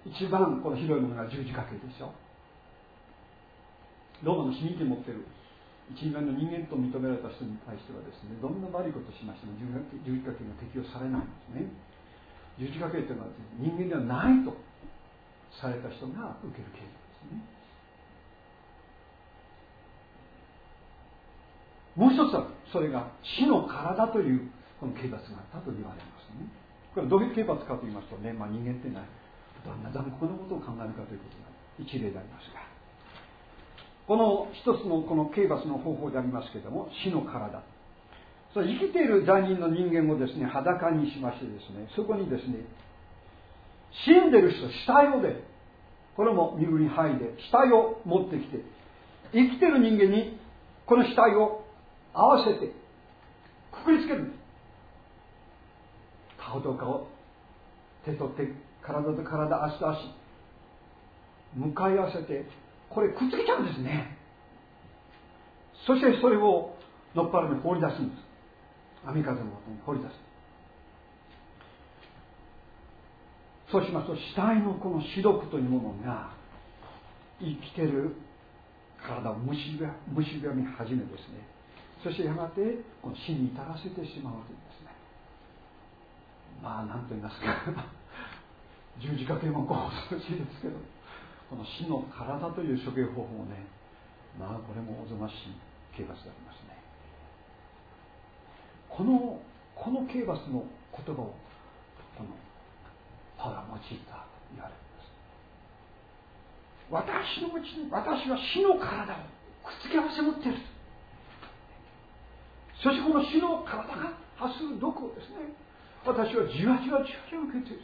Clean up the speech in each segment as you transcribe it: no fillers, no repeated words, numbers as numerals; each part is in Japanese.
一番この広いものが十字架形でしょ。ローマの市民権を持っている一人前の人間と認められた人に対してはですね、どんな悪いことをしましても十字架形が適用されないんですね。十字架形というのは人間ではないとされた人が受ける刑ですね。もう一つはそれが死の体というこの刑罰があったと言われますね。これどういう刑罰かと言いますとね、人間っていうのはどんな残酷なことを考えるかということが一例でありますが、この一つのこの刑罰の方法でありますけれども、死の体、それ生きている罪人の人間をですね裸にしましてですね、そこにですね死んでる人死体をで、これも身ぐり剥いで死体を持ってきて、生きている人間にこの死体を合わせてくくりつける。顔と顔、手と手、体と体、足と足、向かい合わせてこれくっつけちゃうんですね。そしてそれをのっぱらに放り出すんです。雨風の音に放り出す。そうしますと死体のこの死毒というものが生きてる体を蝕み始めですね、そしてやがてこの死に至らせてしまうというですね、何と言いますか十字架形も恐ろしいですけど、この死の体という処刑方法もね、これもおぞましい刑罰でありますね。この刑罰の言葉をこのパウロは用いたと言われます。私のうちに私は死の体をくっつけ合わせ持っている。そしてこの死の体が発する毒をですね、私はじわじわ受けている。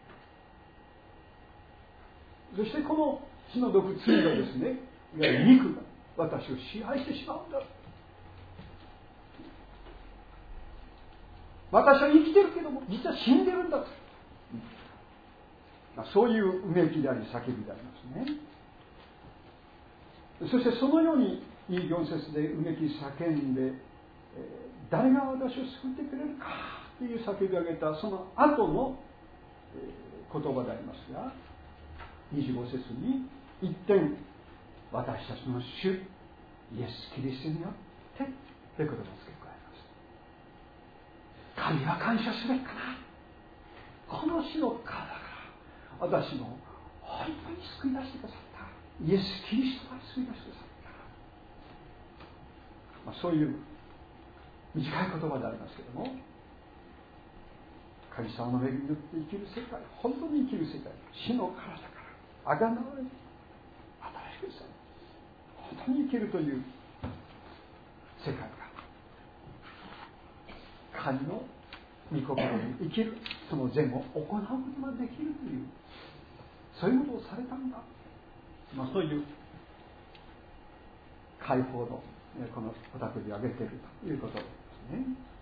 そしてこの死の毒、罪がですね、いわゆる肉が私を支配してしまうんだ。私は生きてるけども実は死んでるんだと、そういううめきであり叫びでありますね。そしてそのように4節でうめき叫んで、誰が私を救ってくれるかという叫びを上げたその後の言葉でありますが、25節に一点私たちの主イエス・キリストによってということが付け加えます。神は感謝すべきかな。この死の体から私の本当に救い出してくださったイエス・キリストが救い出してくださった、そういう短い言葉でありますけれども、神様の恵みによって生きる世界、本当に生きる世界、死の体からあがなわれ新しくさ本当に生きるという世界が神の御心に生きるその善を行うことができるという、そういうことをされたんだ、そういう解放のこのおたけびを上げているということですね。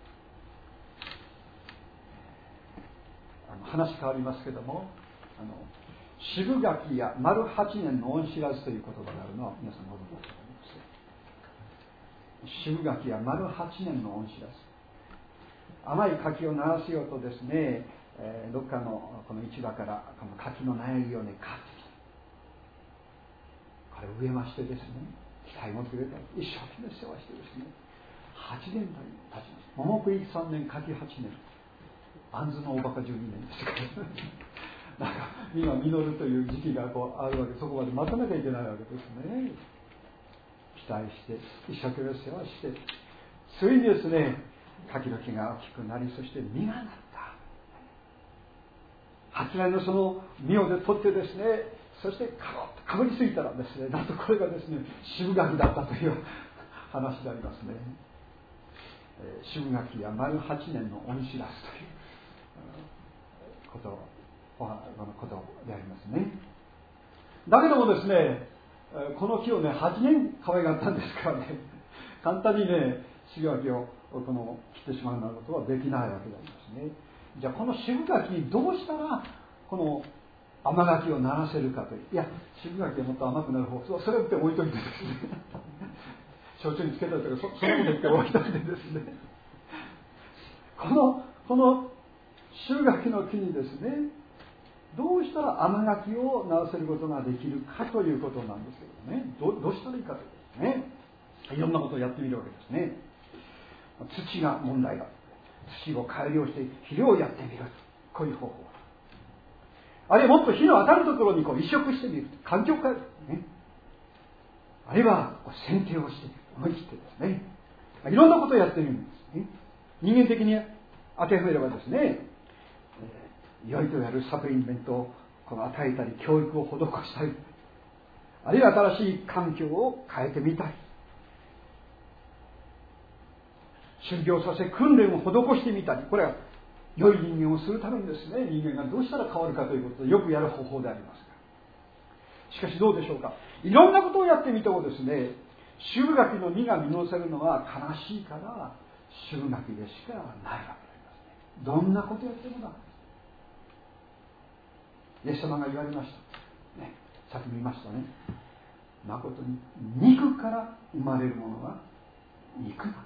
話変わりますけども、渋柿や丸8年の恩知らずという言葉があるのは皆さんご存知だと思います。渋柿や丸8年の恩知らず、甘い柿を鳴らせようとですね、どっかのこの市場からこの柿の苗木をね買ってきて、これを植えましてですね、期待持ってくれたら一生懸命世話してですね、8年経ちます。桃食い3年、柿8年、杏の大バカ12年ですからなんか今実るという時期がこうあるわけ、そこまで待たなきゃいけないわけですね。期待して一生懸命世話して、ついにですね、柿の木が大きくなり、そして実がなった。8年のその実を取ってですね、そしてかぶりついたらですね、なんとこれがですね渋柿だったという話でありますね。渋柿や丸8年の恩知らずということでありますね。だけどもですね、この木をね8年可愛がったんですからね、簡単にね渋柿を切ってしまうようなことはできないわけでありますね。じゃあこの渋柿にどうしたらこの甘柿をならせるかという、いや渋柿がもっと甘くなる方法、それをって置いといてですね焼酎につけたりとかそのこと言って置いといてですねこの渋柿の木にですね、 どうしたら甘柿を直せることができるかということなんですけどね、どうしたらいいかということですね。いろんなことをやってみるわけですね。土が問題だ。土を改良して肥料をやってみる。こういう方法。あるいはもっと日の当たるところに移植してみる。環境を変える。ね。あるいは剪定をしてみる。思い切ってですね。いろんなことをやってみるんですね。人間的に当てはめればですね、良いとやるサプリメントを与えたり、教育を施したり、あるいは新しい環境を変えてみたり、修行させ訓練を施してみたり、これは良い人間をするためにですね、人間がどうしたら変わるかということでよくやる方法でありますが、しかしどうでしょうか、いろんなことをやってみてもですね、渋柿の実が実せるのは悲しいから渋柿でしかないわけでありますね。どんなことやってもダメです。イエス様が言われました、ね、さっき見ましたね。誠に肉から生まれるものは肉だ、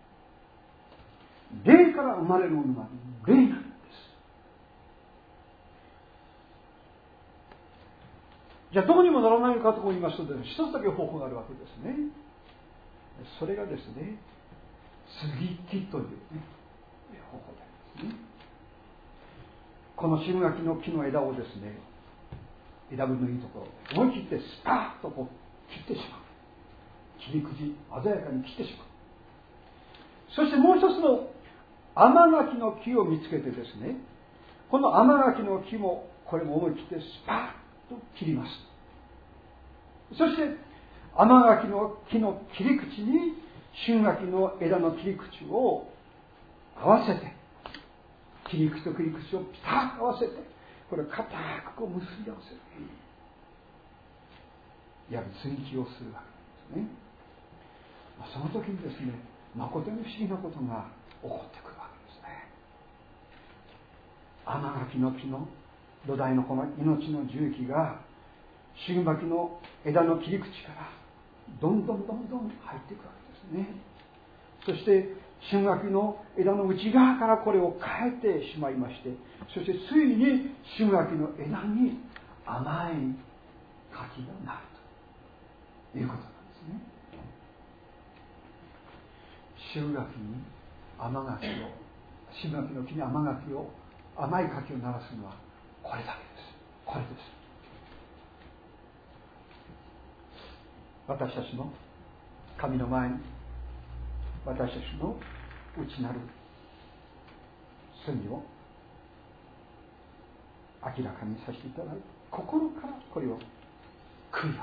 霊から生まれるものは霊なんです。じゃあどうにもならないのかと言いますと、一つだけ方法があるわけですね。それがですね、接ぎ木という、ね、方法でありますね。この渋柿の木の枝をですね、枝分のいいところ思い切ってスパーッと切ってしまう。切り口鮮やかに切ってしまう。そしてもう一つの甘柿の木を見つけてですね、この甘柿の木もこれも思い切ってスパーッと切ります。そして甘柿の木の切り口に春柿の枝の切り口を合わせて、切り口と切り口をピタッと合わせて、これを固く結び合わせる。いわゆる接ぎ木をするわけですね。その時にですね、誠に不思議なことが起こってくるわけですね。甘柿の木の土台のこの命の重機が春柿の枝の切り口からどんどん入っていくわけですね。そして春柿の枝の内側からこれを変えてしまいまして、そしてついに春柿の枝に甘い柿がなるということなんですね。渋柿に甘柿を、渋柿の木に甘柿を、甘い柿をならすのはこれだけです。これです。私たちの神の前に、私たちの内なる罪を明らかにさせていただいて、心からこれを悔い改めます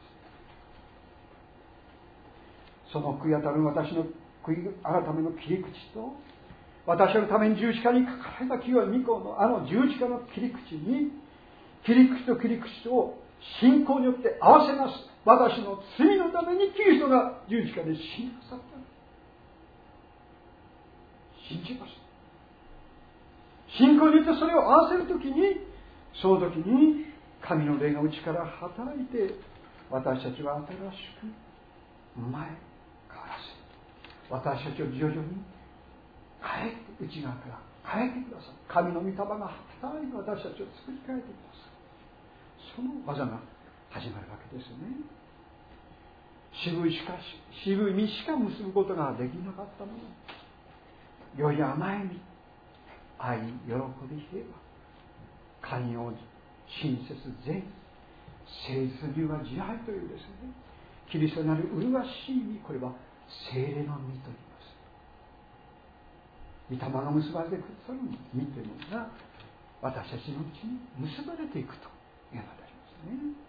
。その悔い改め、私の悔い改めの切り口と、私のために十字架にかかられた清い御子のあの十字架の切り口に、切り口と切り口を信仰によって合わせます。私の罪のためにキリストが十字架で死なさった。信じます。信仰によってそれを合わせるときに、その時に神の霊が内から働いて、私たちは新しく前変わらせ、私たちを徐々に変えて、内側から変えてください。神の御霊が働いて私たちを作り変えてください。その技が始まるわけですよね。渋い実しか結ぶことができなかったもの、良い甘い実、愛、喜び、平和、寛容、親切、善、誠実、柔和、慈愛というですね、キリストなる麗しい実、これは聖霊の実と言います。御霊が結ばれてくださる実というものが私たちのうちに結ばれていくというのでありますね。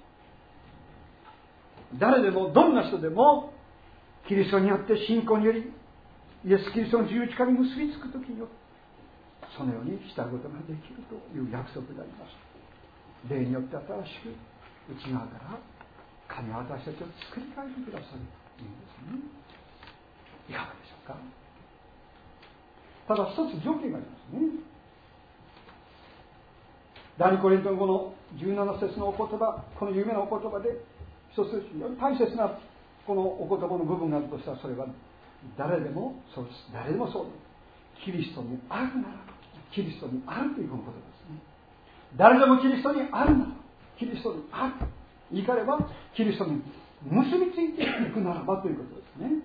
誰でもどんな人でもキリストによって信仰によりイエス・キリストの十字架に結びつくときによってそのようにしたことができるという約束であります。霊によって新しく内側から神は私たちを作り変えてくださるというんですね。いかがでしょうか。ただ一つ条件がありますね。第二コリントの5の17節のお言葉、この有名なお言葉で一つ非常に大切なこのお言葉の部分があるとしたら、それは誰でもそうです。誰でもそうです。キリストにあるならば、キリストにあるというこのことですね。 誰でもキリストにあるなら、キリストにある。言い換えれば、キリストに結びついていくならばということですね。